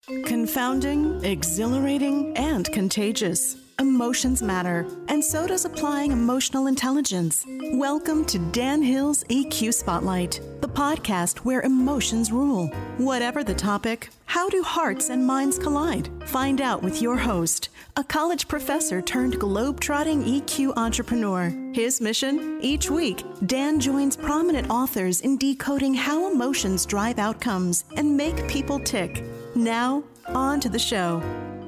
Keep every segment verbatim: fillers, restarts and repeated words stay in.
Confounding, exhilarating, and contagious. Emotions matter, and so does applying emotional intelligence. Welcome to Dan Hill's E Q Spotlight, the podcast where emotions rule. Whatever the topic, how do hearts and minds collide? Find out with your host, a college professor turned globe-trotting E Q entrepreneur. His mission? Each week, Dan joins prominent authors in decoding how emotions drive outcomes and make people tick. Now, on to the show.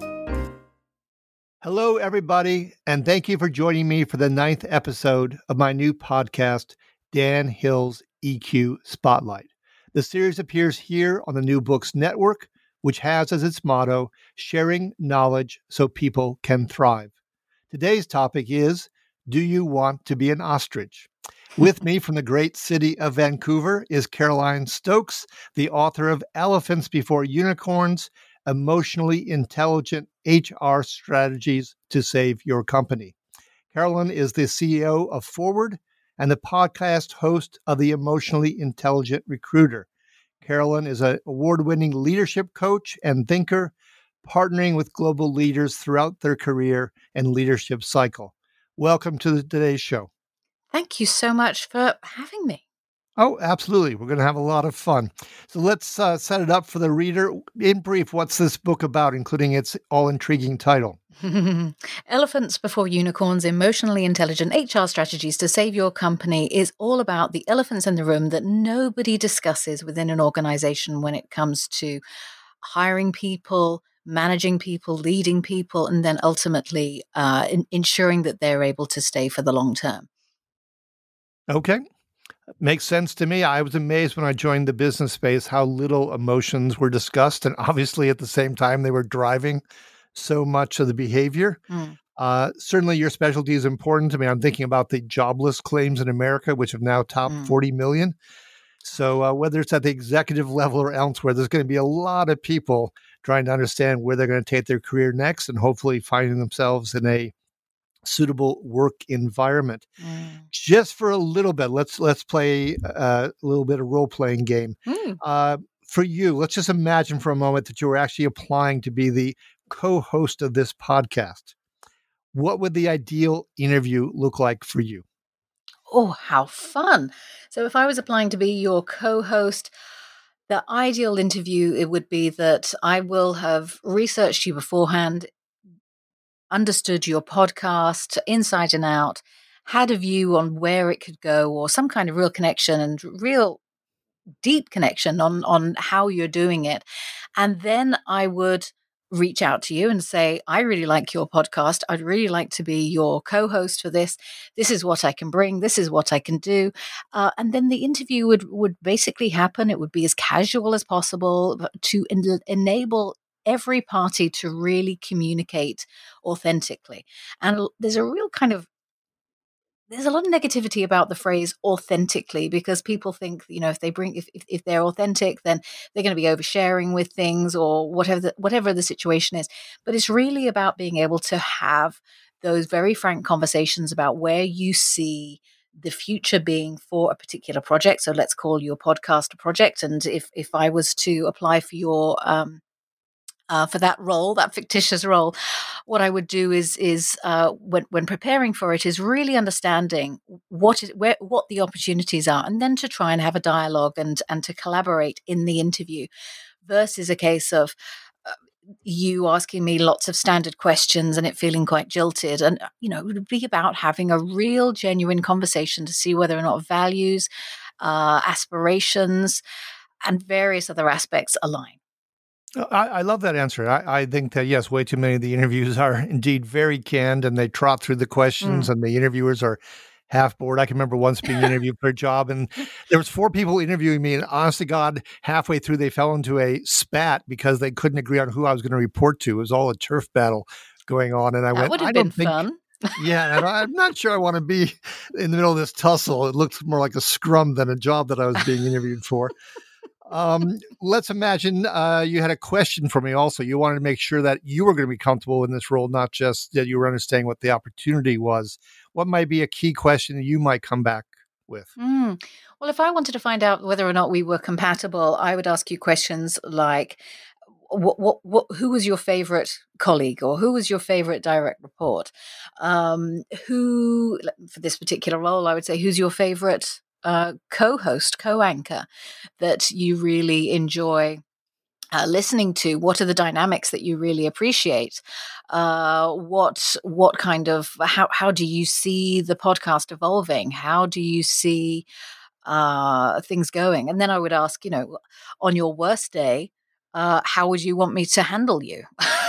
Hello, everybody, and thank you for joining me for the ninth episode of my new podcast, Dan Hill's E Q Spotlight. The series appears here on the New Books Network, which has as its motto, sharing knowledge so people can thrive. Today's topic is, do you want to be an ostrich? With me from the great city of Vancouver is Caroline Stokes, the author of Elephants Before Unicorns, Emotionally Intelligent H R Strategies to Save Your Company. Caroline is the C E O of Forward and the podcast host of the Emotionally Intelligent Recruiter. Caroline is an award-winning leadership coach and thinker, partnering with global leaders throughout their career and leadership cycle. Welcome to today's show. Thank you so much for having me. Oh, absolutely. We're going to have a lot of fun. So let's uh, set it up for the reader. In brief, what's this book about, including its all-intriguing title? Elephants Before Unicorns, Emotionally Intelligent H R Strategies to Save Your Company is all about the elephants in the room that nobody discusses within an organization when it comes to hiring people, managing people, leading people, and then ultimately uh, in- ensuring that they're able to stay for the long term. Okay. Makes sense to me. I was amazed when I joined the business space how little emotions were discussed. And obviously, at the same time, they were driving so much of the behavior. Mm. Uh, certainly, your specialty is important to me. I'm thinking about the jobless claims in America, which have now topped mm. forty million. So uh, whether it's at the executive level or elsewhere, there's going to be a lot of people trying to understand where they're going to take their career next and hopefully finding themselves in a suitable work environment. Mm. Just for a little bit, let's let's play uh, a little bit of role-playing game. Mm. Uh, for you, let's just imagine for a moment that you were actually applying to be the co-host of this podcast. What would the ideal interview look like for you? Oh, how fun. So if I was applying to be your co-host, the ideal interview, it would be that I will have researched you beforehand, understood your podcast inside and out, had a view on where it could go or some kind of real connection and real deep connection on, on how you're doing it. And then I would reach out to you and say, I really like your podcast. I'd really like to be your co-host for this. This is what I can bring. This is what I can do. Uh, and then the interview would, would basically happen. It would be as casual as possible to en- enable every party to really communicate authentically. And there's a real kind of, there's a lot of negativity about the phrase authentically because people think, you know, if they bring, if, if, if they're authentic, then they're going to be oversharing with things or whatever, the, whatever the situation is. But it's really about being able to have those very frank conversations about where you see the future being for a particular project. So let's call your podcast a project. And if, if I was to apply for your, um, Uh, for that role, that fictitious role, what I would do is, is uh, when, when preparing for it, is really understanding what is, where, what the opportunities are, and then to try and have a dialogue and and to collaborate in the interview, versus a case of uh, you asking me lots of standard questions and it feeling quite jilted. And you know, it would be about having a real, genuine conversation to see whether or not values, uh, aspirations, and various other aspects align. I, I love that answer. I, I think that, yes, way too many of the interviews are indeed very canned and they trot through the questions mm. and the interviewers are half bored. I can remember once being interviewed for a job and there was four people interviewing me and honest to God, halfway through they fell into a spat because they couldn't agree on who I was going to report to. It was all a turf battle going on. And I that went, would have I been don't think, fun. yeah, and I'm not sure I want to be in the middle of this tussle. It looked more like a scrum than a job that I was being interviewed for. Um, let's imagine uh, you had a question for me also. You wanted to make sure that you were going to be comfortable in this role, not just that you were understanding what the opportunity was. What might be a key question that you might come back with? Mm. Well, if I wanted to find out whether or not we were compatible, I would ask you questions like, what, what, what, who was your favorite colleague, or who was your favorite direct report? Um, who, for this particular role, I would say, who's your favorite uh, co-host, co-anchor that you really enjoy Uh, listening to? What are the dynamics that you really appreciate? Uh, what what kind of how how do you see the podcast evolving? How do you see uh, things going? And then I would ask, you know, on your worst day, uh, how would you want me to handle you?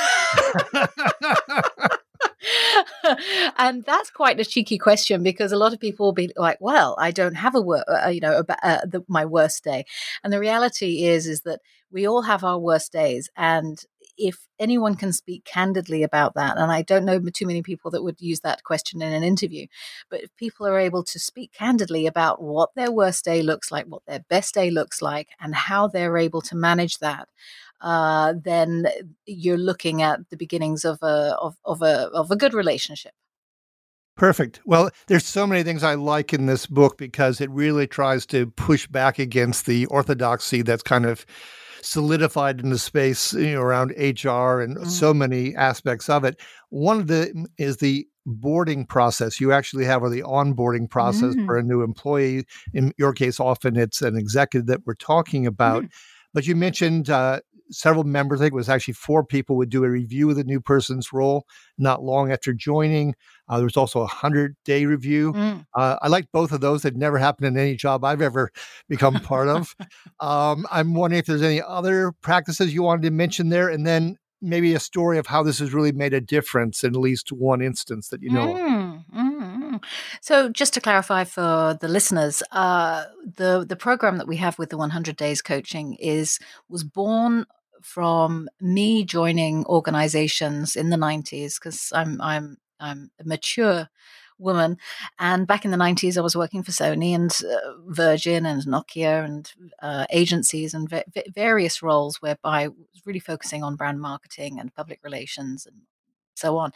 And that's quite a cheeky question, because a lot of people will be like, well, I don't have a wor- uh, you know, a, uh, the, my worst day. And the reality is, is that we all have our worst days. And if anyone can speak candidly about that, and I don't know too many people that would use that question in an interview, but if people are able to speak candidly about what their worst day looks like, what their best day looks like, and how they're able to manage that, uh, then you're looking at the beginnings of a of, of a of a good relationship. Perfect. Well, there's so many things I like in this book, because it really tries to push back against the orthodoxy that's kind of solidified in the space, you know, around H R and mm. so many aspects of it. One of the is the boarding process you actually have, or the onboarding process mm. for a new employee. In your case, often it's an executive that we're talking about. Mm. But you mentioned uh, several members, I think it was actually four people, would do a review of the new person's role not long after joining. Uh, there was also a hundred-day review. Mm. Uh, I like both of those. They've never happened in any job I've ever become part of. um, I'm wondering if there's any other practices you wanted to mention there, and then maybe a story of how this has really made a difference in at least one instance that you know mm, of. Mm. So just to clarify for the listeners, uh, the, the program that we have with the one hundred Days Coaching is was born from me joining organizations in the nineties, because I'm I'm I'm a mature woman, and back in the nineties I was working for Sony and uh, Virgin and Nokia and uh, agencies and v- various roles whereby I was really focusing on brand marketing and public relations and so on.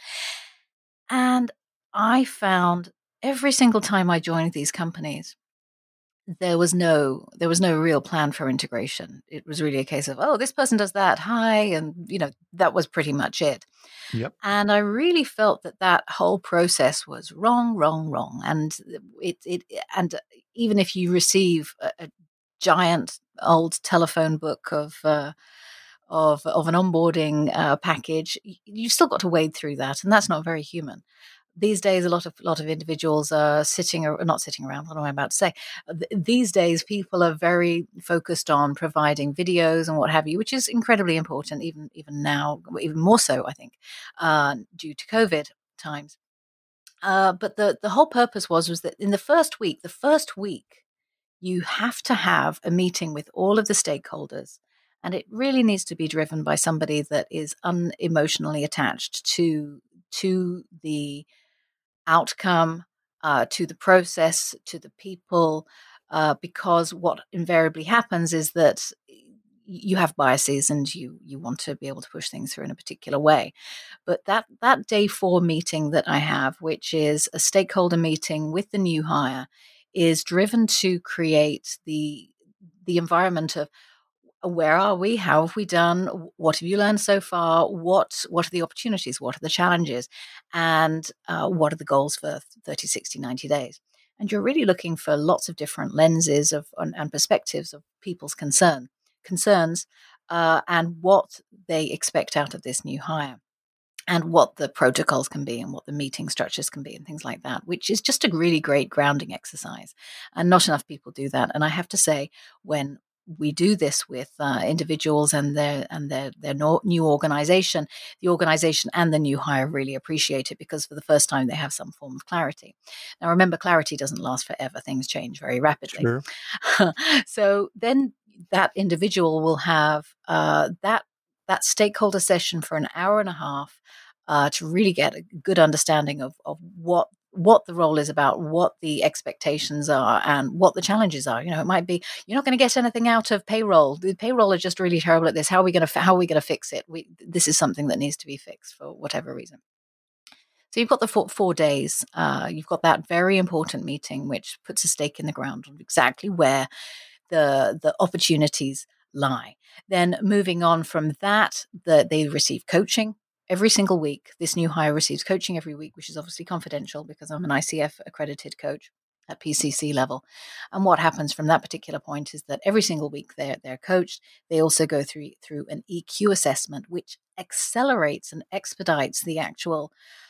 And I found every single time I joined these companies, there was no there was no real plan for integration. It was really a case of, oh, this person does that, hi, and you know, that was pretty much it. Yep. And I really felt that that whole process was wrong, wrong, wrong. And it it and even if you receive a, a giant old telephone book of uh, of of an onboarding uh, package, you've still got to wade through that, and that's not very human. These days, a lot of lot of individuals are sitting or not sitting around. What am I about to say? These days, people are very focused on providing videos and what have you, which is incredibly important, even even now, even more so, I think, uh, due to COVID times. Uh, but the the whole purpose was was that in the first week, the first week, you have to have a meeting with all of the stakeholders. And it really needs to be driven by somebody that is unemotionally attached to to the outcome, uh, to the process, to the people, uh, because what invariably happens is that you have biases and you you want to be able to push things through in a particular way. But that that day four meeting that I have, which is a stakeholder meeting with the new hire, is driven to create the the environment of, where are we? How have we done? What have you learned so far? What what are the opportunities? What are the challenges? And uh, what are the goals for thirty, sixty, ninety days? And you're really looking for lots of different lenses of and, and perspectives of people's concern concerns uh, and what they expect out of this new hire, and what the protocols can be and what the meeting structures can be and things like that, which is just a really great grounding exercise. And not enough people do that. And I have to say, when we do this with uh, individuals and their and their their no, new organization, the organization and the new hire really appreciate it, because for the first time they have some form of clarity. Now, remember, clarity doesn't last forever. Things change very rapidly. Sure. So then that individual will have uh, that that stakeholder session for an hour and a half uh, to really get a good understanding of, of what what the role is about, what the expectations are, and what the challenges are. You know, it might be, you're not going to get anything out of payroll. The payroll are just really terrible at this. How are we going to how are we going to fix it? We, this is something that needs to be fixed for whatever reason. So you've got the four, four days. Uh, you've got that very important meeting, which puts a stake in the ground on exactly where the the opportunities lie. Then moving on from that, the, they receive coaching every single week. This new hire receives coaching every week, which is obviously confidential because I'm an I C F accredited coach at P C C level. And what happens from that particular point is that every single week they're, they're coached. They also go through, through an E Q assessment, which accelerates and expedites the actual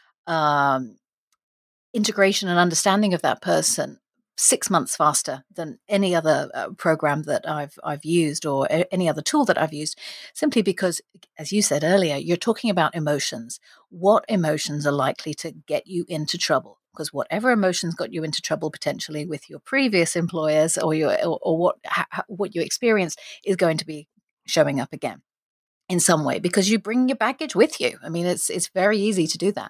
um, integration and understanding of that person six months faster than any other uh, program that I've I've used or a- any other tool that I've used, simply because, as you said earlier, you're talking about emotions. What emotions are likely to get you into trouble? Because whatever emotions got you into trouble potentially with your previous employers or your or, or what ha, what you experienced is going to be showing up again in some way because you bring your baggage with you. I mean, it's it's very easy to do that.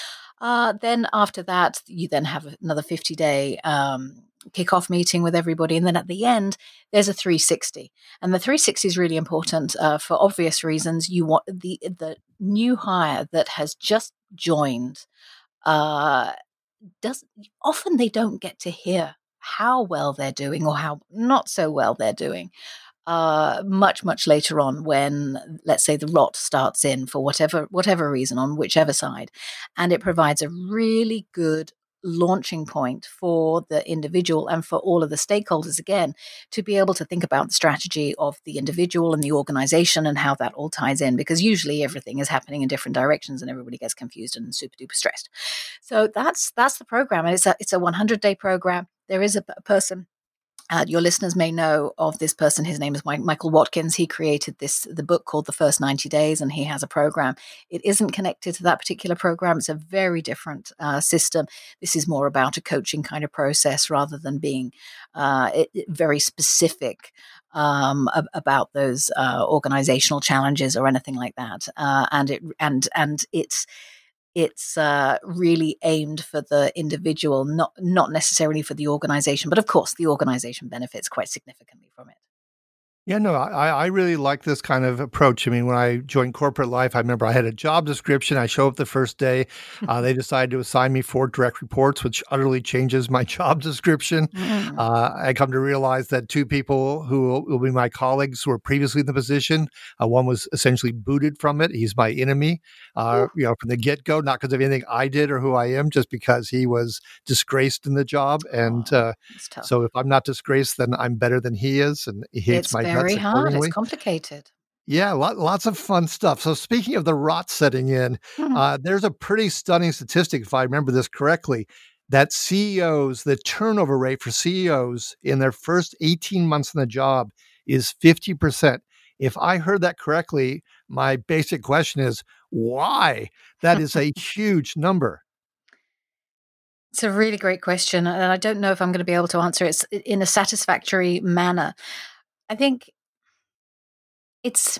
Uh, then after that, you then have another fifty-day um, kickoff meeting with everybody. And then at the end, there's a three sixty. And the three sixty is really important uh, for obvious reasons. You want the, the new hire that has just joined, uh, does often they don't get to hear how well they're doing or how not so well they're doing. Uh, much, much later on when, let's say, the rot starts in for whatever whatever reason on whichever side. And it provides a really good launching point for the individual and for all of the stakeholders, again, to be able to think about the strategy of the individual and the organization and how that all ties in, because usually everything is happening in different directions and everybody gets confused and super duper stressed. So that's that's the program. And it's a, it's a one hundred day program. There is a, a person. Uh, your listeners may know of this person. His name is Mike, Michael Watkins. He created this the book called The First ninety days, and he has a program. It isn't connected to that particular program. It's a very different uh, system. This is more about a coaching kind of process rather than being uh, it, it very specific um, ab- about those uh, organizational challenges or anything like that. Uh, and it and and it's. It's uh, really aimed for the individual, not not necessarily for the organization. But of course, the organization benefits quite significantly from it. Yeah, no, I, I really like this kind of approach. I mean, when I joined corporate life, I remember I had a job description. I show up the first day. Uh, they decided to assign me four direct reports, which utterly changes my job description. Mm. Uh, I come to realize that two people who will, will be my colleagues who were previously in the position, uh, one was essentially booted from it. He's my enemy, uh, you know, from the get-go, not because of anything I did or who I am, just because he was disgraced in the job. And uh, oh, so if I'm not disgraced, then I'm better than he is, and he hates it's my very hard. It's complicated. Yeah, lot, lots of fun stuff. So speaking of the rot setting in, mm-hmm. uh, there's a pretty stunning statistic, if I remember this correctly, that C E Os, the turnover rate for C E Os in their first eighteen months in the job is fifty percent. If I heard that correctly, my basic question is, why? That is a huge number. It's a really great question, and I don't know if I'm going to be able to answer it in a satisfactory manner. I think it's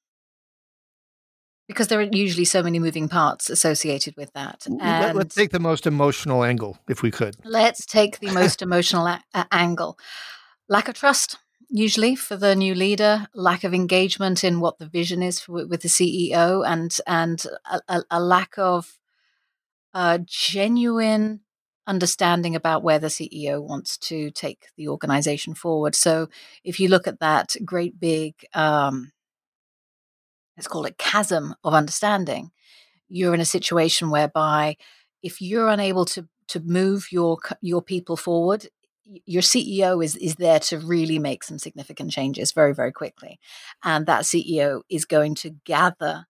because there are usually so many moving parts associated with that. And let's take the most emotional angle, if we could. Let's take the most emotional a- a- angle. Lack of trust, usually, for the new leader, lack of engagement in what the vision is for, with the C E O, and, and a, a, a lack of uh, genuine understanding about where the C E O wants to take the organization forward. So if you look at that great big, um, let's call it chasm of understanding, you're in a situation whereby if you're unable to to move your your people forward, your C E O is is there to really make some significant changes very, very quickly. And that C E O is going to gather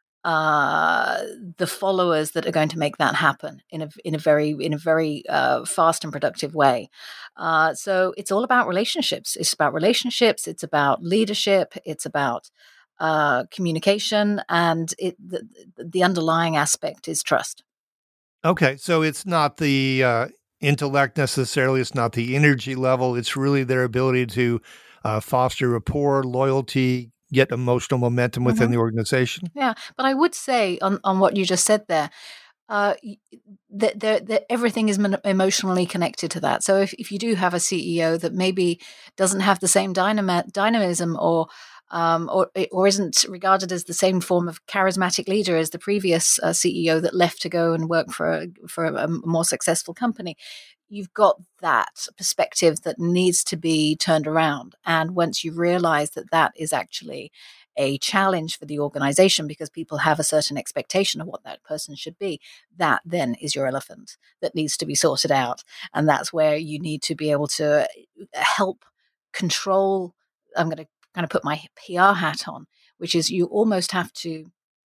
uh, the followers that are going to make that happen in a in a very in a very uh, fast and productive way. Uh, so it's all about relationships. It's about relationships. It's about leadership. It's about uh, communication, and it the, the underlying aspect is trust. Okay, so it's not the uh, intellect necessarily. It's not the energy level. It's really their ability to uh, foster rapport, loyalty, get emotional momentum within mm-hmm. the organization. Yeah, but I would say on, on what you just said there, uh, that, that, that everything is mon- emotionally connected to that. So if, if you do have a C E O that maybe doesn't have the same dynam- dynamism or um, or or isn't regarded as the same form of charismatic leader as the previous uh, C E O that left to go and work for a, for a more successful company, you've got that perspective that needs to be turned around. And once you realize that that is actually a challenge for the organization because people have a certain expectation of what that person should be, that then is your elephant that needs to be sorted out. And that's where you need to be able to help control. I'm going to kind of put my P R hat on, which is you almost have to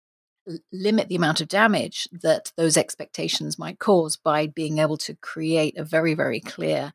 limit the amount of damage that those expectations might cause by being able to create a very, very clear,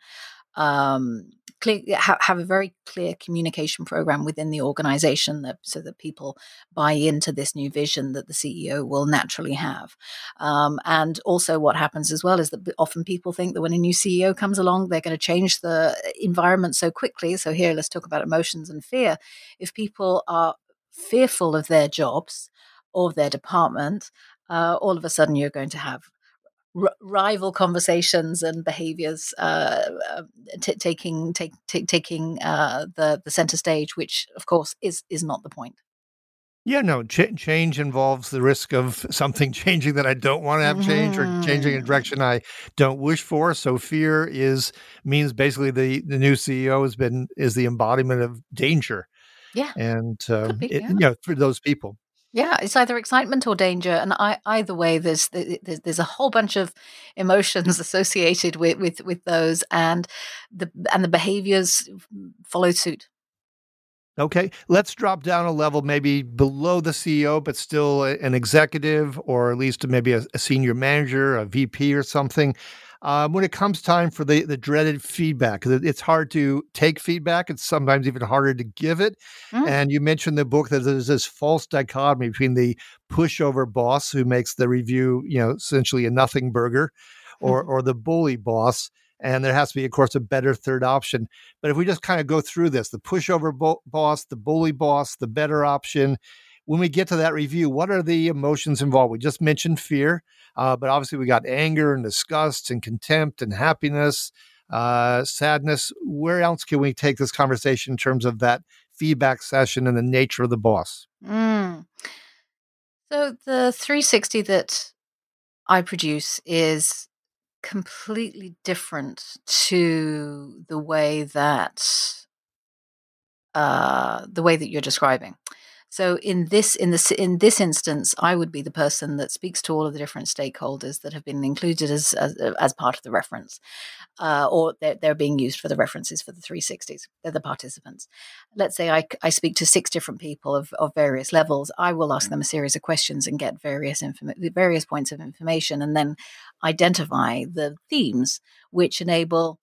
um, clear ha- have a very clear communication program within the organization that so that people buy into this new vision that the C E O will naturally have. Um, and also what happens as well is that often people think that when a new C E O comes along, they're going to change the environment so quickly. So here, let's talk about emotions and fear. If people are fearful of their jobs, or their department, uh, all of a sudden you're going to have r- rival conversations and behaviors uh, uh, t- taking take, t- taking uh, the the center stage, which of course is is not the point. Yeah, no, ch- change involves the risk of something changing that I don't want to have mm-hmm. change, or changing in a direction I don't wish for. So fear is means basically the the new C E O has been is the embodiment of danger. Yeah, and uh, be, it, yeah. you know, for those people. Yeah, it's either excitement or danger, and I, either way, there's, there's there's a whole bunch of emotions associated with, with, with those, and the and the behaviors follow suit. Okay, let's drop down a level, maybe below the C E O, but still an executive, or at least maybe a, a senior manager, a V P, or something. Um, when it comes time for the, the dreaded feedback, because it's hard to take feedback. It's sometimes even harder to give it. Mm. And you mentioned in the book that there's this false dichotomy between the pushover boss who makes the review, you know, essentially a nothing burger, or mm-hmm. or the bully boss. And there has to be, of course, a better third option. But if we just kind of go through this, the pushover bo- boss, the bully boss, the better option, when we get to that review, what are the emotions involved? We just mentioned fear, uh, but obviously we got anger and disgust and contempt and happiness, uh, sadness. Where else can we take this conversation in terms of that feedback session and the nature of the boss? Mm. So the three sixty that I produce is completely different to the way that uh, the way that you're describing. So in this in this in this instance, I would be the person that speaks to all of the different stakeholders that have been included as as, as part of the reference, uh, or they're, they're being used for the references for the three sixties. They're the participants. Let's say I, I speak to six different people of, of various levels. I will ask them a series of questions and get various inform- various points of information, and then identify the themes which enable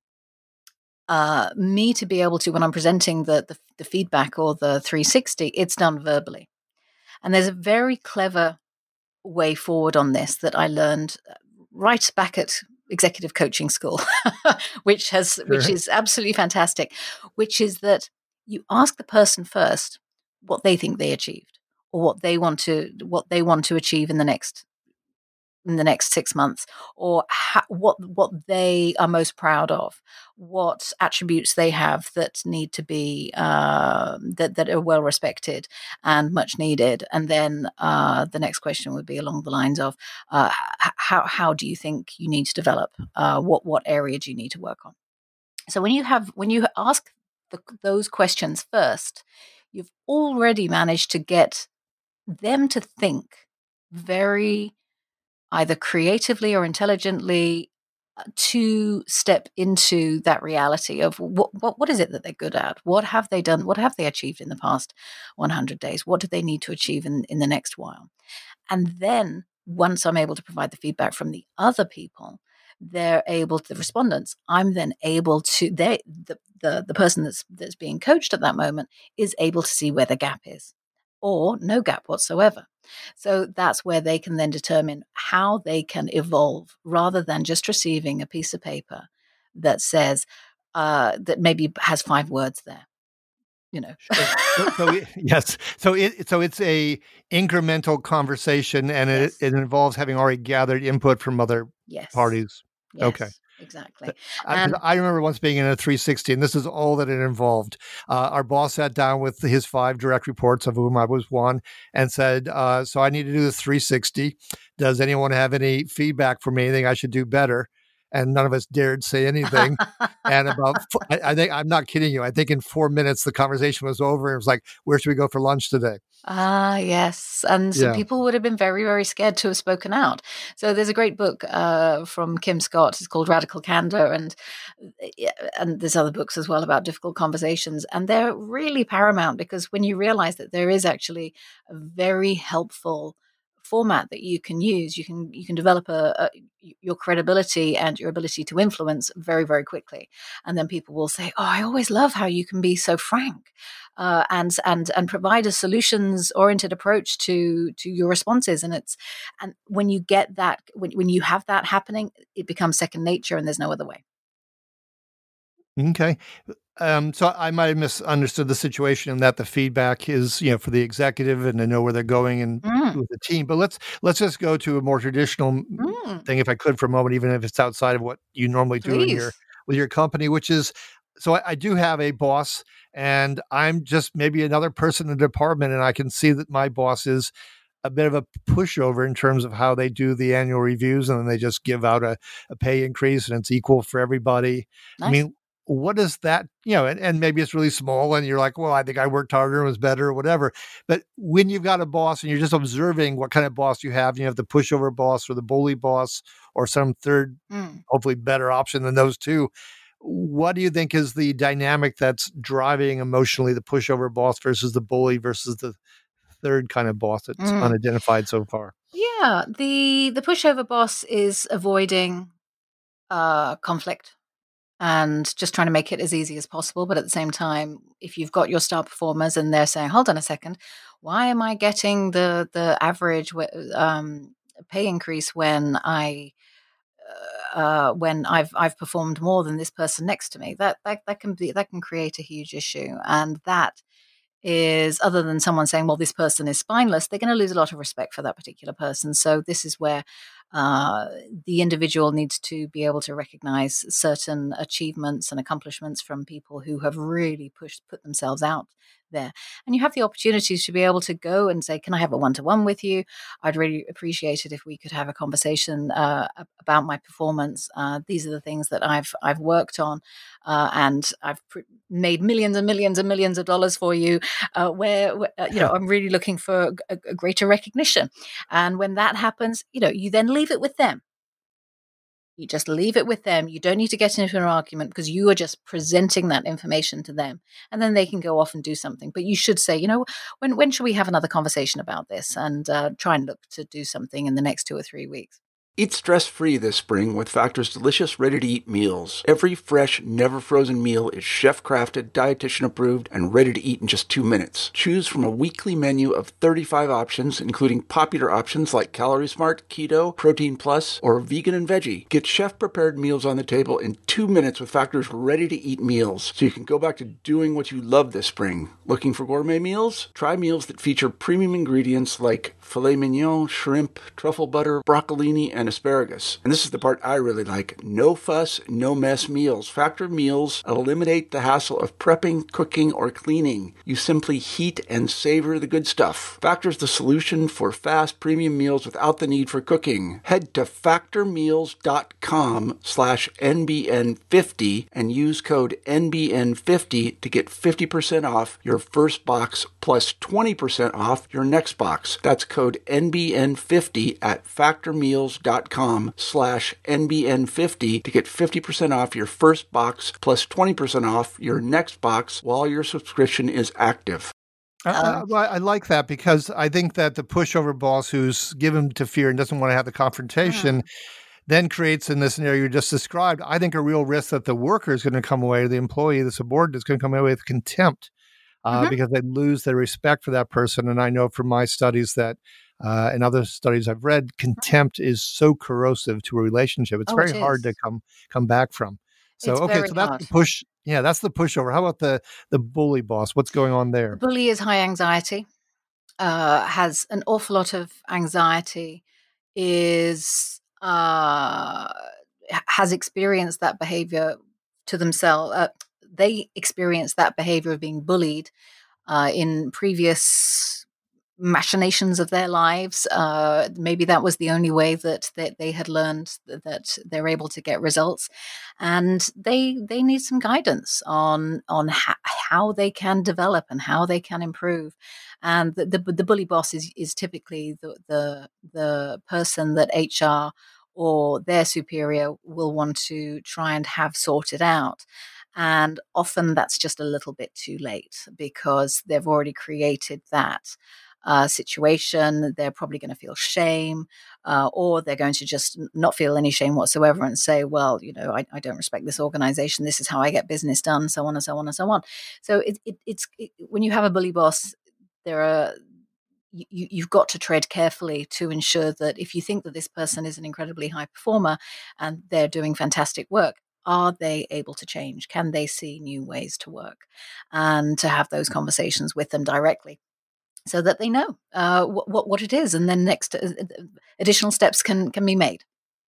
Uh, me to be able to, when I'm presenting the, the the feedback or the three sixty, it's done verbally. And there's a very clever way forward on this that I learned right back at executive coaching school, which has sure. which is absolutely fantastic, which is that you ask the person first what they think they achieved, or what they want to what they want to achieve in the next in the next six months, or ha- what what they are most proud of, what attributes they have that need to be uh, that that are well respected and much needed. And then uh, the next question would be along the lines of uh, h- how how do you think you need to develop? Uh, what what area do you need to work on? So when you have when you ask the, those questions first, you've already managed to get them to think very either creatively or intelligently to step into that reality of what, what what is it that they're good at? What have they done? What have they achieved in the past one hundred days? What do they need to achieve in, in the next while? And then once I'm able to provide the feedback from the other people, they're able to, the respondents, I'm then able to, they the, the, the person that's that's being coached at that moment is able to see where the gap is, or no gap whatsoever. So that's where they can then determine how they can evolve, rather than just receiving a piece of paper that says uh, that maybe has five words there. You know, sure. so, so it, yes. So it so it's a incremental conversation, and yes. it, it involves having already gathered input from other yes. parties. Yes. Okay. Exactly. I, and, I remember once being in a three sixty, and this is all that it involved. Uh, our boss sat down with his five direct reports, of whom I was one, and said, uh, so I need to do the three sixty. Does anyone have any feedback for me, anything I should do better? and none of us dared say anything. And about, I, I think, I'm not kidding you. I think in four minutes, the conversation was over. It was like, where should we go for lunch today? Ah, yes. And some Yeah. people would have been very, very scared to have spoken out. So there's a great book uh, from Kim Scott. It's called Radical Candor. And, and there's other books as well about difficult conversations. And they're really paramount because when you realize that there is actually a very helpful format that you can use, you can you can develop a, a your credibility and your ability to influence very, very quickly. And then people will say, oh, I always love how you can be so frank uh, and and and provide a solutions oriented approach to to your responses. And it's and when you get that, when, when you have that happening, it becomes second nature and there's no other way. Okay. Um, so I might have misunderstood the situation in that the feedback is, you know, for the executive and to know where they're going and Mm. with the team. But let's let's just go to a more traditional Mm. thing, if I could, for a moment, even if it's outside of what you normally do in your Please. with your company, which is, so I, I do have a boss, and I'm just maybe another person in the department, and I can see that my boss is a bit of a pushover in terms of how they do the annual reviews, and then they just give out a, a pay increase, and it's equal for everybody. Nice. I mean, what is that, you know, and, and maybe it's really small and you're like, well, I think I worked harder and was better or whatever. But when you've got a boss and you're just observing what kind of boss you have, you have the pushover boss or the bully boss or some third, Mm. hopefully better option than those two. What do you think is the dynamic that's driving emotionally the pushover boss versus the bully versus the third kind of boss that's Mm. unidentified so far? Yeah, the the pushover boss is avoiding uh, conflict and just trying to make it as easy as possible. But at the same time, if you've got your star performers and they're saying, hold on a second, why am I getting the the average um, pay increase when I uh, when I've I've performed more than this person next to me? That that that can be that can create a huge issue, and that is, other than someone saying, well, this person is spineless, they're going to lose a lot of respect for that particular person. So this is where uh, the individual needs to be able to recognize certain achievements and accomplishments from people who have really pushed, put themselves out there. And you have the opportunities to be able to go and say, can I have a one-to-one with you? I'd really appreciate it if we could have a conversation uh, about my performance. Uh, these are the things that I've I've worked on, uh, and I've pr- made millions and millions and millions of dollars for you. Uh, where, where uh, you know, I'm really looking for a, a greater recognition. And when that happens, you know, you then leave it with them. You just leave it with them. You don't need to get into an argument because you are just presenting that information to them, and then they can go off and do something. But you should say, you know, when when should we have another conversation about this, and uh, try and look to do something in the next two or three weeks. Eat stress-free this spring with Factor's delicious, ready-to-eat meals. Every fresh, never-frozen meal is chef-crafted, dietitian-approved, and ready to eat in just two minutes. Choose from a weekly menu of thirty-five options, including popular options like Calorie Smart, Keto, Protein Plus, or Vegan and Veggie. Get chef-prepared meals on the table in two minutes with Factor's ready-to-eat meals, so you can go back to doing what you love this spring. Looking for gourmet meals? Try meals that feature premium ingredients like filet mignon, shrimp, truffle butter, broccolini, and asparagus. And this is the part I really like. No fuss, no mess meals. Factor meals eliminate the hassle of prepping, cooking, or cleaning. You simply heat and savor the good stuff. Factor's the solution for fast premium meals without the need for cooking. Head to factormeals.com slash NBN50 and use code N B N fifty to get fifty percent off your first box plus twenty percent off your next box. That's code N B N fifty at factormeals.com slash N B N fifty to get fifty percent off your first box plus twenty percent off your next box while your subscription is active. Uh, I, I like that because I think that the pushover boss who's given to fear and doesn't want to have the confrontation Yeah. then creates, in this scenario you just described, I think a real risk that the worker is going to come away, the employee, the subordinate is going to come away with contempt uh, Mhm. because they lose their respect for that person. And I know from my studies that uh, and other studies I've read, contempt is so corrosive to a relationship. It's Oh, very it hard to is. come come back from. So It's okay, very so that's the hard. push. Yeah, that's the pushover. How about the the bully boss? What's going on The there? bully is high anxiety, uh, has an awful lot of anxiety, is uh, ha- has experienced that behavior to themselves. Uh, they experience that behavior of being bullied uh, in previous machinations of their lives. Uh, maybe that was the only way that, that they had learned that, that they're able to get results, and they they need some guidance on on ha- how they can develop and how they can improve. And the the, the bully boss is is typically the, the the person that H R or their superior will want to try and have sorted out. And often that's just a little bit too late because they've already created that uh, situation. They're probably going to feel shame, uh, or they're going to just not feel any shame whatsoever and say, well, you know, I, I don't respect this organization. This is how I get business done, so on and so on and so on. So it, it, it's it, when you have a bully boss, there are you, you've got to tread carefully to ensure that if you think that this person is an incredibly high performer and they're doing fantastic work, are they able to change? Can they see new ways to work? And to have those conversations with them directly so that they know uh, what, what, what it is. And then next uh, additional steps can, can be made.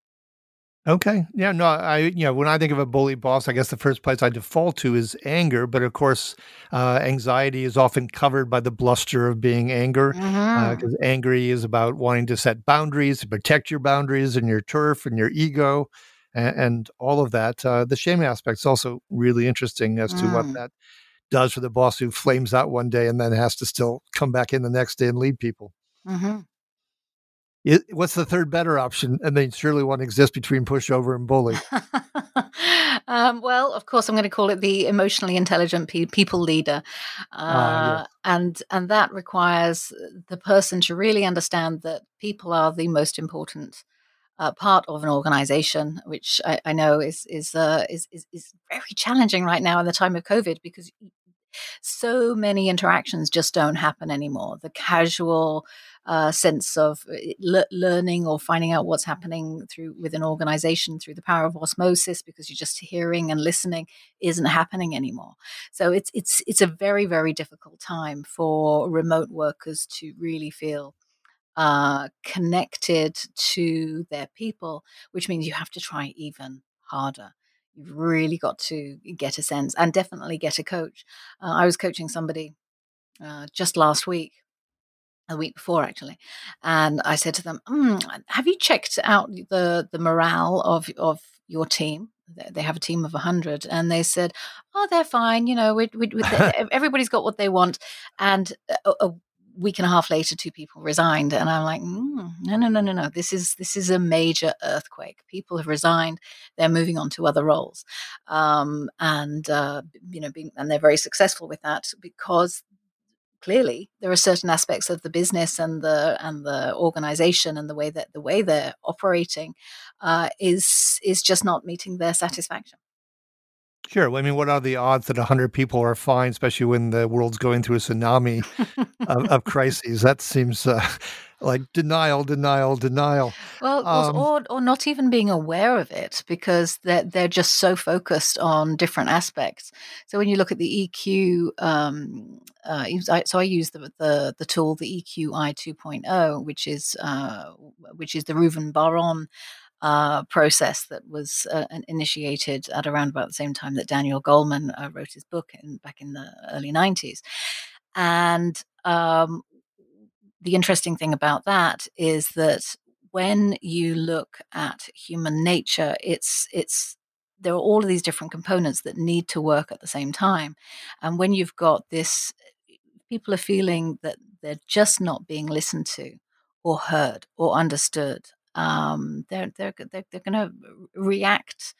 Okay. Yeah, no, I, you know, when I think of a bully boss, I guess the first place I default to is anger. But of course, uh, anxiety is often covered by the bluster of being anger, because Mm-hmm. uh, angry is about wanting to set boundaries, to protect your boundaries and your turf and your ego and, and all of that. Uh, the shame aspect is also really interesting as to what Mm. that does for the boss who flames out one day and then has to still come back in the next day and lead people. Mm-hmm. It, what's the third better option? And then surely one exists between pushover and bully. um, well, of course, I'm going to call it the emotionally intelligent pe- people leader, uh, Ah, yes. and and that requires the person to really understand that people are the most important uh, part of an organization, which I, I know is is, uh, is is is very challenging right now in the time of COVID because so many interactions just don't happen anymore. The casual uh, sense of le- learning or finding out what's happening through with an organization through the power of osmosis, because you're just hearing and listening, isn't happening anymore. So it's it's it's a very, very difficult time for remote workers to really feel uh, connected to their people, which means you have to try even harder. You've really got to get a sense and definitely get a coach. Uh, I was coaching somebody uh, just last week, a week before actually, and I said to them, mm, "Have you checked out the the morale of of your team?" They have a team of a hundred, and they said, "Oh, they're fine. You know, we, we, we, everybody's got what they want." And a, a week and a half later, two people resigned, and I'm like, mm, "No, no, no, no, no. This is this is a major earthquake. People have resigned. They're moving on to other roles, um, and uh, you know, being, and they're very successful with that because." Clearly, there are certain aspects of the business and the and the organization and the way that the way they're operating uh, is is just not meeting their satisfaction. Sure. Well, I mean, what are the odds that one hundred people are fine, especially when the world's going through a tsunami of, of crises? That seems uh, like denial, denial, denial. Well, or, Um, or or not even being aware of it because they're they're just so focused on different aspects. So when you look at the E Q, um, uh, so I use the, the the tool the E Q I two point oh, which is uh, which is the Reuven Bar-On uh, process that was uh, initiated at around about the same time that Daniel Goleman uh, wrote his book in, back in the early nineties. And um, the interesting thing about that is that when you look at human nature, it's it's there are all of these different components that need to work at the same time. And when you've got this, people are feeling that they're just not being listened to or heard or understood. Um, they're they're they're, they're going to react.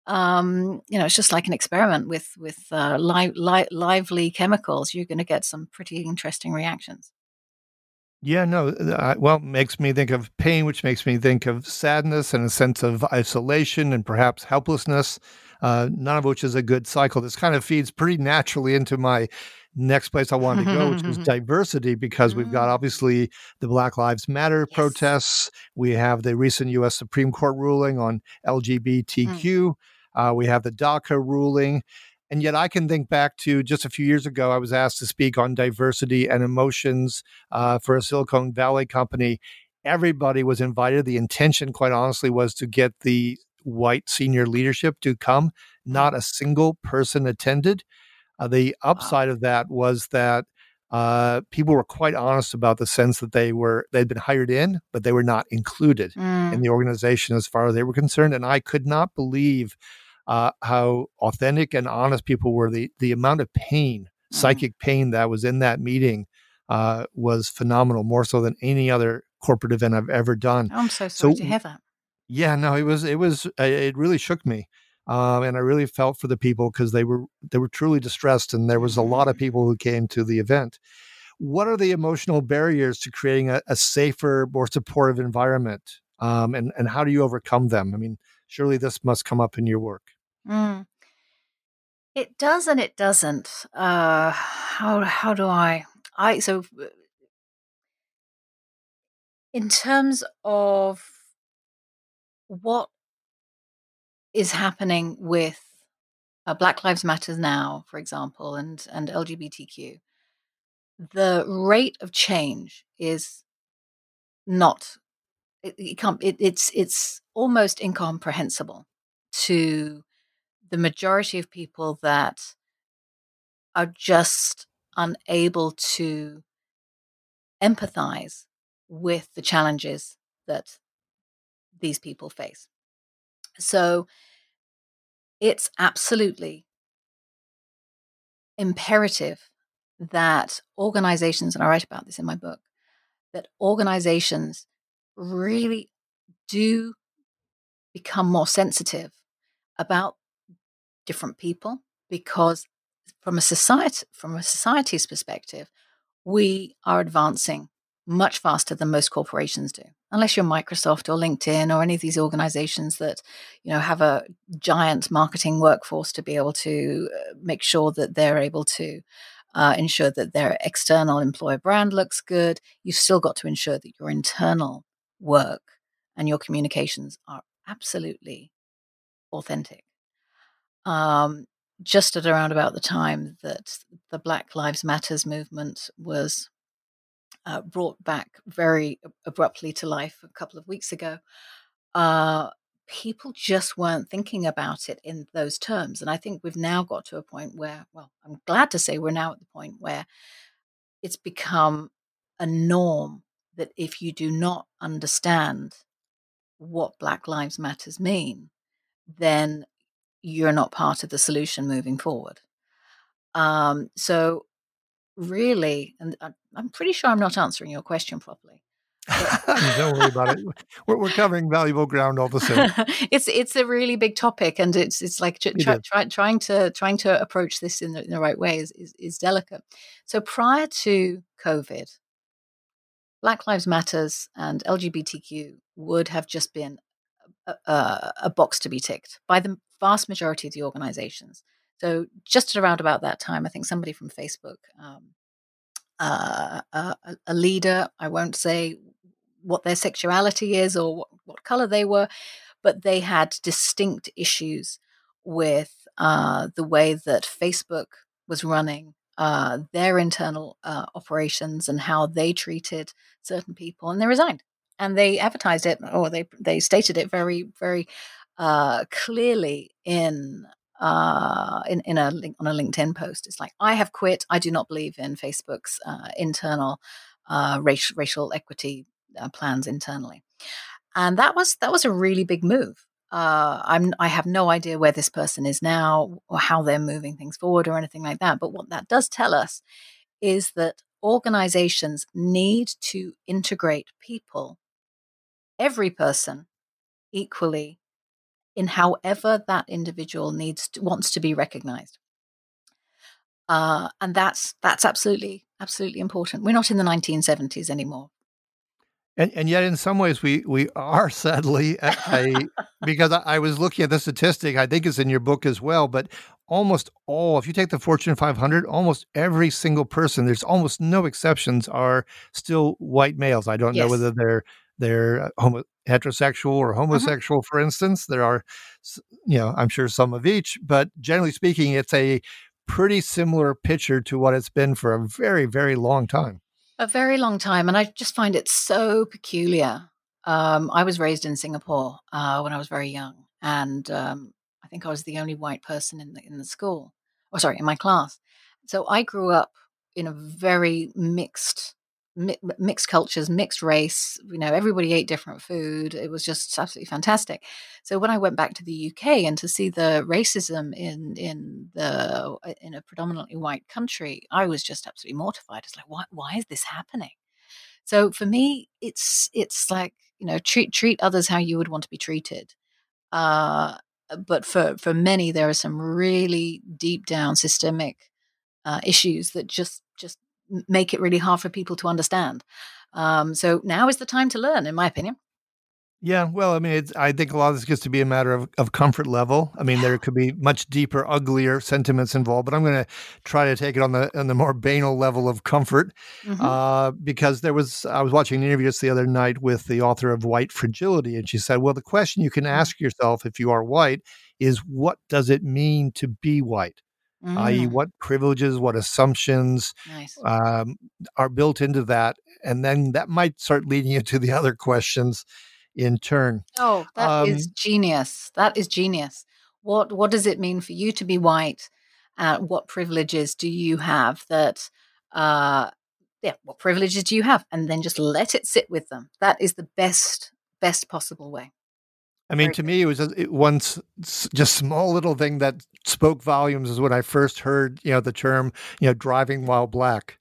Um, you know, it's just like an experiment with with uh, li- li- lively chemicals. You're going to get some pretty interesting reactions. yeah, no, uh, well, makes me think of pain, which makes me think of sadness and a sense of isolation and perhaps helplessness, uh, none of which is a good cycle. This kind of feeds pretty naturally into my next place I wanted to go, which was diversity, because we've got Mm. obviously the Black Lives Matter Yes. protests. We have the recent U S Supreme Court ruling on L G B T Q. Mm. Uh, we have the DACA ruling. And yet I can think back to just a few years ago, I was asked to speak on diversity and emotions uh, for a Silicon Valley company. Everybody was invited. The intention, quite honestly, was to get the white senior leadership to come. Not a single person attended. Uh, the upside Wow. of that was that uh, people were quite honest about the sense that they were they'd been hired in, but they were not included Mm. in the organization as far as they were concerned. And I could not believe uh, how authentic and honest people were. The the amount of pain, Mm. psychic pain that was in that meeting uh, was phenomenal, more so than any other corporate event I've ever done. I'm so sorry So to hear that. yeah, no, it was it was uh, it really shook me. Um, and I really felt for the people because they were they were truly distressed, and there was a lot of people who came to the event. What are the emotional barriers to creating a, a safer, more supportive environment, um, and and how do you overcome them? I mean, surely this must come up in your work. Mm. It does and it doesn't. Uh, how how do I? I so in terms of what is happening with uh, Black Lives Matter now, for example, and and L G B T Q, the rate of change is not. It, it can't. It, it's it's almost incomprehensible to the majority of people that are just unable to empathize with the challenges that these people face. So it's absolutely imperative that organizations, and I write about this in my book, that organizations really do become more sensitive about different people, because from a society, from a society's perspective, we are advancing much faster than most corporations do. Unless you're Microsoft or LinkedIn or any of these organizations that, you know, have a giant marketing workforce to be able to uh, make sure that they're able to uh, ensure that their external employer brand looks good. You've still got to ensure that your internal work and your communications are absolutely authentic. Um, just at around about the time that the Black Lives Matters movement was uh, brought back very abruptly to life a couple of weeks ago, uh, people just weren't thinking about it in those terms. And I think we've now got to a point where, well, I'm glad to say we're now at the point where it's become a norm that if you do not understand what Black Lives Matters mean, then you're not part of the solution moving forward. Um, so really, and I- I'm pretty sure I'm not answering your question properly. Don't worry about it. We're, we're covering valuable ground all the same. it's it's a really big topic, and it's it's like try, It try, is. try, trying to trying to approach this in the, in the right way is, is is delicate. So prior to COVID, Black Lives Matters and L G B T Q would have just been a, a, a box to be ticked by the vast majority of the organizations. So just around about that time, I think somebody from Facebook, um, uh, a, a leader, I won't say what their sexuality is or what, what color they were, but they had distinct issues with uh, the way that Facebook was running uh, their internal uh, operations and how they treated certain people, and they resigned. And they advertised it, or they they stated it very, very uh, clearly in uh, in in a link on a LinkedIn post. It's like, I have quit. I do not believe in Facebook's uh, internal uh, racial racial equity uh, plans internally, and that was that was a really big move. Uh, I'm I have no idea where this person is now or how they're moving things forward or anything like that. But what that does tell us is that organizations need to integrate people, every person, equally in however that individual needs to, wants to be recognized. Uh, and that's that's absolutely absolutely important. We're not in the nineteen seventies anymore. And and yet, in some ways, we we are sadly. I, I because I, I was looking at the statistic. I think it's in your book as well. But almost all, if you take the Fortune five hundred, almost every single person, there's almost no exceptions, are still white males. I don't Yes. know whether they're they're homo, heterosexual or homosexual. Mm-hmm. For instance, there are, you know, I'm sure some of each. But generally speaking, it's a pretty similar picture to what it's been for a very, very long time. A very long time. And I just find it so peculiar. Um, I was raised in Singapore uh, when I was very young. And um, I think I was the only white person in the, in the school, or sorry, in my class. So I grew up in a very mixed mi- mixed cultures, mixed race. You know, everybody ate different food. It was just absolutely fantastic. So when I went back to the U K and to see the racism in in the in a predominantly white country, I was just absolutely mortified. It's like, why why is this happening? So for me, it's it's like, you know, treat treat others how you would want to be treated. Uh, but for for many, there are some really deep down systemic uh, issues that just just m- make it really hard for people to understand. Um, so now is the time to learn, in my opinion. Yeah, well, I mean, it's, I think a lot of this gets to be a matter of, of comfort level. I mean, there could be much deeper, uglier sentiments involved, but I'm going to try to take it on the on the more banal level of comfort, hmm uh, because there was I was watching an interview just the other night with the author of White Fragility, and she said, "Well, the question you can ask yourself if you are white is what does it mean to be white? that is, Mm, what privileges, what assumptions nice. um, are built into that, and then that might start leading you to the other questions." In turn. Oh, that is Um, genius. That is genius. What what does it mean for you to be white? Uh, what privileges do you have that uh yeah, what privileges do you have? And then just let it sit with them. That is the best best possible way. I mean, Very to good. me, it was just, it, one s- s- just small little thing that spoke volumes is when I first heard, you know, the term, you know, driving while black.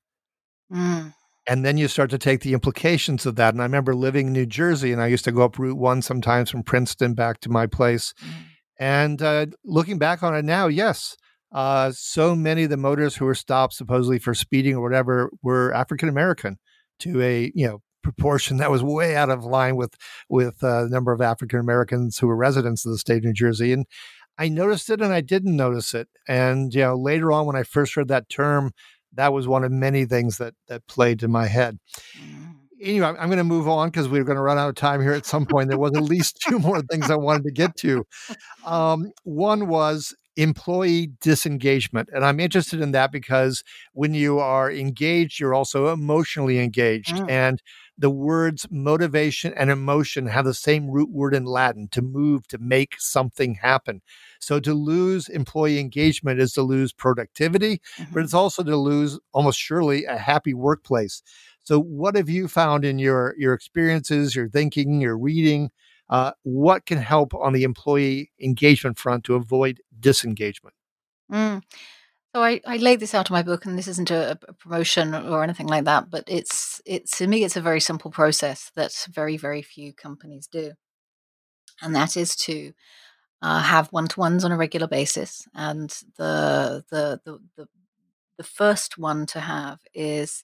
Mm, And then you start to take the implications of that. And I remember living in New Jersey, and I used to go up Route One sometimes from Princeton back to my place. mm, And uh, looking back on it now, yes, uh, so many of the motorists who were stopped supposedly for speeding or whatever were African American, to a you know proportion that was way out of line with with uh, the number of African Americans who were residents of the state of New Jersey. And I noticed it, and I didn't notice it. And you know, later on, when I first heard that term, that was one of many things that that played in my head. mm. Anyway, I'm, I'm going to move on because we're going to run out of time here at some point. There was at least two more things I wanted to get to. Um, one was employee disengagement. And I'm interested in that because when you are engaged, you're also emotionally engaged. Mm, And the words motivation and emotion have the same root word in Latin: to move, to make something happen. So to lose employee engagement is to lose productivity, but mhm. it's also to lose almost surely a happy workplace. So what have you found in your your experiences, your thinking, your reading? Uh, what can help on the employee engagement front to avoid disengagement? Mm. So I, I laid this out in my book, and this isn't a, a promotion or anything like that, but it's it's to me it's a very simple process that very very few companies do, and that is to uh, have one to ones on a regular basis. And the the the the, the first one to have is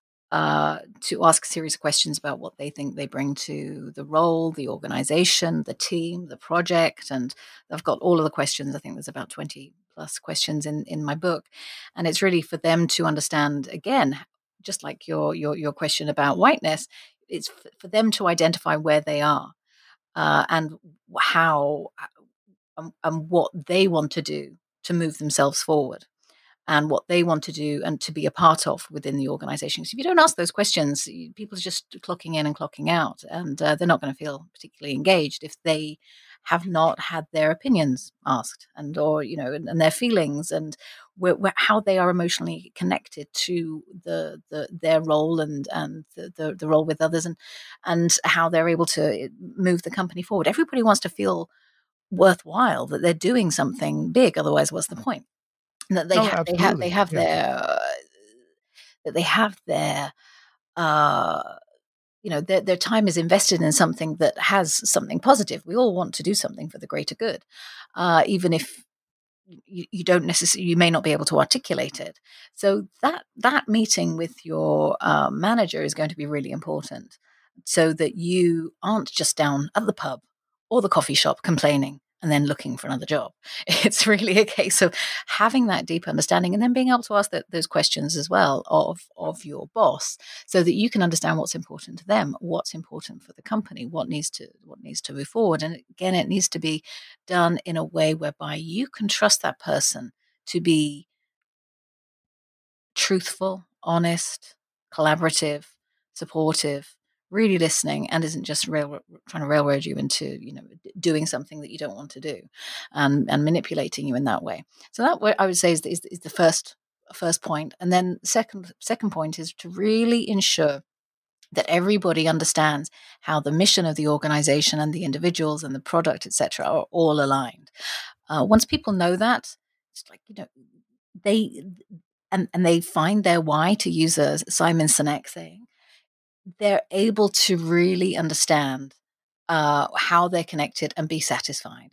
uh, to ask a series of questions about what they think they bring to the role, the organization, the team, the project. And I've got all of the questions. I think there's about twenty plus questions in, in my book. And it's really for them to understand, again, just like your, your, your question about whiteness, it's f- for them to identify where they are uh, and how um, and what they want to do to move themselves forward and what they want to do and to be a part of within the organization. So if you don't ask those questions, people are just clocking in and clocking out, and uh, they're not going to feel particularly engaged if they have not had their opinions asked, and or you know, and, and their feelings, and where, where, how they are emotionally connected to the, the their role and and the, the the role with others, and and how they're able to move the company forward. Everybody wants to feel worthwhile, that they're doing something big. Otherwise, what's the point? That they Oh, ha- they have they absolutely. have Yeah. their uh, that they have their uh, you know their their time is invested in something that has something positive. We all want to do something for the greater good, uh, even if you, you don't necessarily you may not be able to articulate it. So that that meeting with your uh, manager is going to be really important, so that you aren't just down at the pub or the coffee shop complaining and then looking for another job. It's really a case of having that deep understanding and then being able to ask that, those questions as well of, of your boss, so that you can understand what's important to them, what's important for the company, what needs to what needs to move forward. And again, it needs to be done in a way whereby you can trust that person to be truthful, honest, collaborative, supportive, really listening, and isn't just rail, trying to railroad you into you know doing something that you don't want to do, and and manipulating you in that way. So that way, I would say is, is, is the first first point. And then second second point is to really ensure that everybody understands how the mission of the organization and the individuals and the product, et cetera, are all aligned. Uh, once people know that, it's like, you know, they and, and they find their why, to use a Simon Sinek saying, they're able to really understand uh, how they're connected and be satisfied.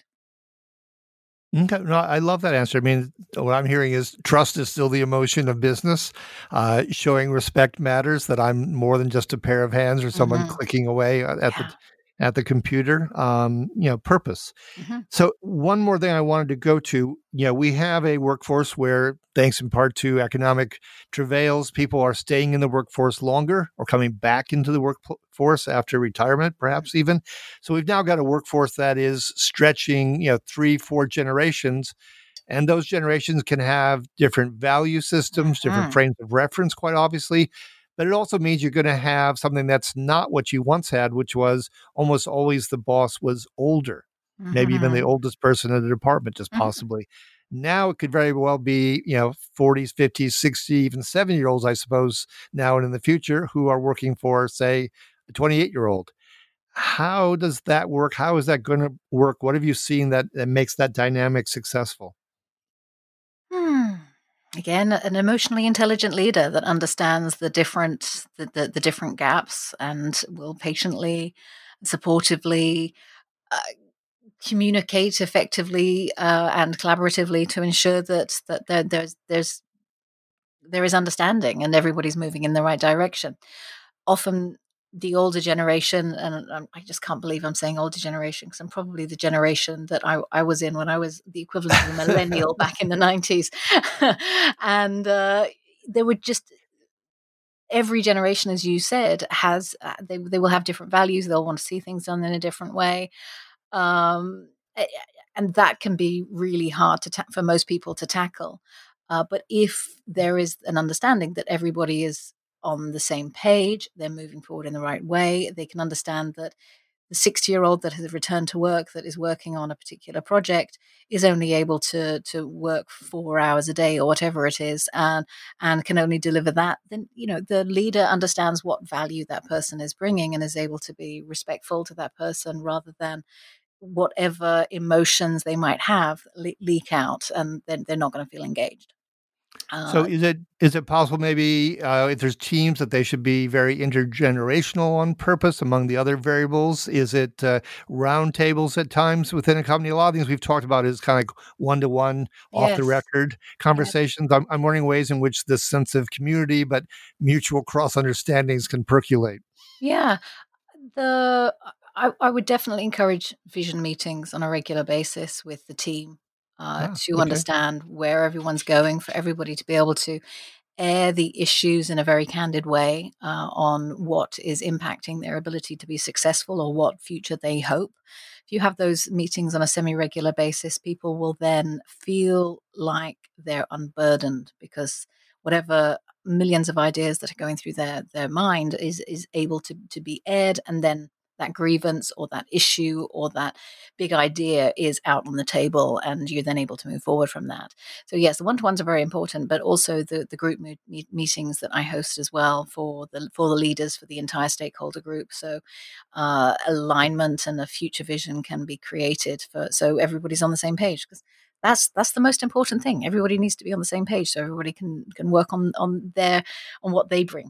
Okay. No, I love that answer. I mean, what I'm hearing is trust is still the emotion of business. Uh, showing respect matters, that I'm more than just a pair of hands or someone mm-hmm. clicking away at yeah. the at the computer. Um, you know, purpose. Mm-hmm. So one more thing I wanted to go to, you know, we have a workforce where, thanks in part to economic travails, people are staying in the workforce longer or coming back into the workforce after retirement, perhaps mm-hmm. even. So we've now got a workforce that is stretching, you know, three, four generations. And those generations can have different value systems, mm-hmm. different frames of reference, quite obviously. But it also means you're going to have something that's not what you once had, which was almost always the boss was older, mm-hmm. maybe even the oldest person in the department, just mm-hmm. possibly. Now it could very well be, you know, forties, fifties, sixties, even seventy-year-olds, I suppose, now and in the future, who are working for, say, a twenty-eight-year-old. How does that work? How is that going to work? What have you seen that, that makes that dynamic successful? Hmm. Again, an emotionally intelligent leader that understands the different the, the, the different gaps and will patiently, supportively uh, communicate effectively uh, and collaboratively to ensure that that there, there's there's there is understanding and everybody's moving in the right direction. Often, the older generation, and I just can't believe I'm saying older generation because I'm probably the generation that I, I was in when I was the equivalent of a millennial back in the nineties. and uh, there were just, every generation, as you said, has, uh, they, they will have different values. They'll want to see things done in a different way. Um, and that can be really hard to ta- for most people to tackle. Uh, but if there is an understanding that everybody is on the same page, they're moving forward in the right way, they can understand that the sixty-year-old that has returned to work, that is working on a particular project, is only able to to work four hours a day or whatever it is, and and can only deliver that, then, you know, the leader understands what value that person is bringing and is able to be respectful to that person rather than whatever emotions they might have le- leak out, and then they're not going to feel engaged. Uh, so is it is it possible maybe uh, if there's teams that they should be very intergenerational on purpose among the other variables? Is it uh, roundtables at times within a company? A lot of things we've talked about is kind of like one-to-one, yes. off-the-record conversations. Yes. I'm, I'm wondering ways in which this sense of community but mutual cross-understandings can percolate. Yeah. the I, I would definitely encourage vision meetings on a regular basis with the team. Uh, ah, to okay. understand where everyone's going, for everybody to be able to air the issues in a very candid way uh, on what is impacting their ability to be successful or what future they hope. If you have those meetings on a semi-regular basis, people will then feel like they're unburdened because whatever millions of ideas that are going through their, their mind is, is able to, to be aired, and then that grievance or that issue or that big idea is out on the table, and you're then able to move forward from that. So yes, the one-to-ones are very important, but also the, the group me- meetings that I host as well for the for the leaders, for the entire stakeholder group. So uh, alignment and a future vision can be created for so everybody's on the same page, because that's that's the most important thing. Everybody needs to be on the same page so everybody can can work on on their on what they bring.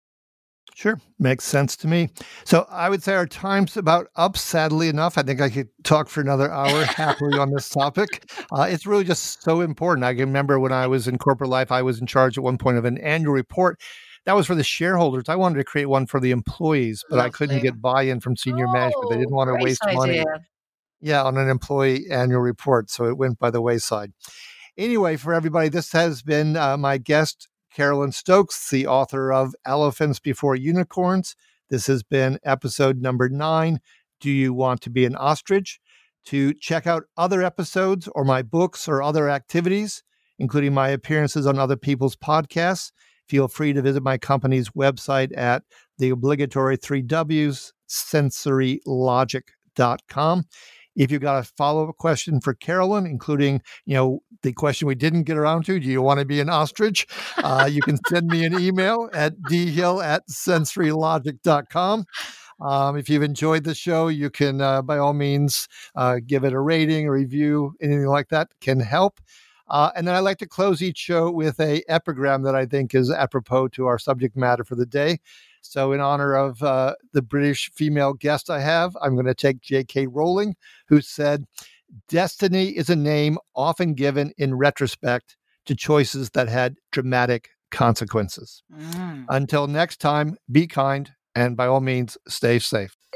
Sure. Makes sense to me. So I would say our time's about up, sadly enough. I think I could talk for another hour happily on this topic. Uh, it's really just so important. I can remember when I was in corporate life, I was in charge at one point of an annual report. That was for the shareholders. I wanted to create one for the employees, but Lovely. I couldn't get buy-in from senior oh, management. They didn't want to waste idea. money. Yeah, on an employee annual report. So it went by the wayside. Anyway, for everybody, this has been uh, my guest, Carolyn Stokes, the author of Elephants Before Unicorns. This has been episode number nine, Do You Want to Be an Ostrich? To check out other episodes or my books or other activities, including my appearances on other people's podcasts, feel free to visit my company's website at the obligatory three W's, sensory logic dot com. If you've got a follow-up question for Carolyn, including, you know, the question we didn't get around to, do you want to be an ostrich? Uh, you can send me an email at dhill at sensorylogic dot com. Um, if you've enjoyed the show, you can, uh, by all means, uh, give it a rating, a review, anything like that can help. Uh, and then I like to close each show with a epigram that I think is apropos to our subject matter for the day. So in honor of uh, the British female guest I have, I'm going to take J K Rowling, who said, "Destiny is a name often given in retrospect to choices that had dramatic consequences." Mm. Until next time, be kind, and by all means, stay safe.